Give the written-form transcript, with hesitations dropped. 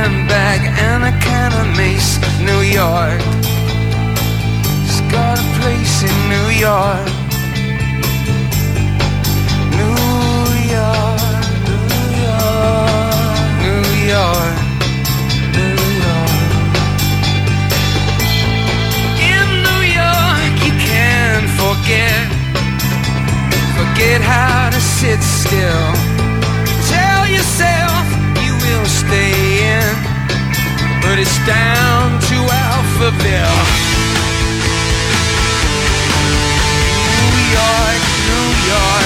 handbag and a can of mace. New York, it's got a place in New York. New York, New York, New York, New York. In New York you can't forget how to sit still. Tell yourself you will stay in, but it's down to Alphaville. New York, New York.